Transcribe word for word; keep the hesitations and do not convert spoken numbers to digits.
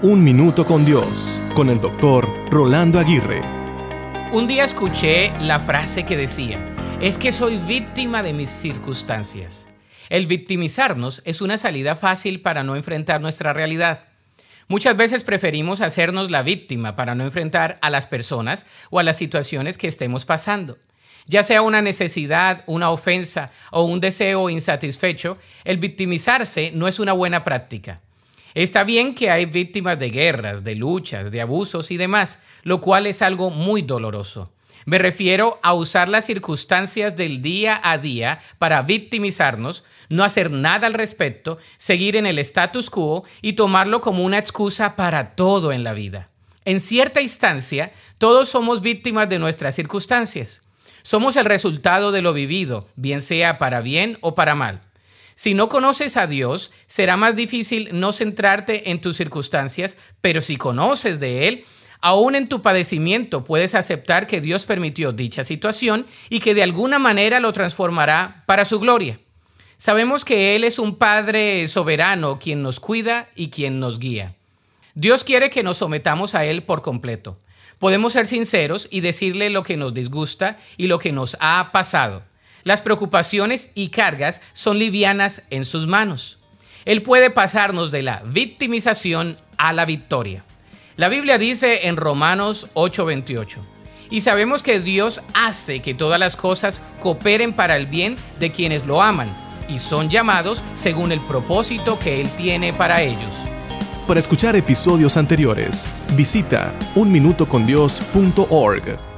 Un Minuto con Dios, con el doctor Rolando Aguirre. Un día escuché la frase que decía: es que soy víctima de mis circunstancias. El victimizarnos es una salida fácil para no enfrentar nuestra realidad. Muchas veces preferimos hacernos la víctima para no enfrentar a las personas o a las situaciones que estemos pasando. Ya sea una necesidad, una ofensa o un deseo insatisfecho, el victimizarse no es una buena práctica. Está bien que hay víctimas de guerras, de luchas, de abusos y demás, lo cual es algo muy doloroso. Me refiero a usar las circunstancias del día a día para victimizarnos, no hacer nada al respecto, seguir en el status quo y tomarlo como una excusa para todo en la vida. En cierta instancia, todos somos víctimas de nuestras circunstancias. Somos el resultado de lo vivido, bien sea para bien o para mal. Si no conoces a Dios, será más difícil no centrarte en tus circunstancias, pero si conoces de Él, aún en tu padecimiento puedes aceptar que Dios permitió dicha situación y que de alguna manera lo transformará para su gloria. Sabemos que Él es un Padre soberano quien nos cuida y quien nos guía. Dios quiere que nos sometamos a Él por completo. Podemos ser sinceros y decirle lo que nos disgusta y lo que nos ha pasado. Las preocupaciones y cargas son livianas en sus manos. Él puede pasarnos de la victimización a la victoria. La Biblia dice en Romanos ocho veintiocho, y sabemos que Dios hace que todas las cosas cooperen para el bien de quienes lo aman y son llamados según el propósito que Él tiene para ellos. Para escuchar episodios anteriores, visita un minuto con dios punto org.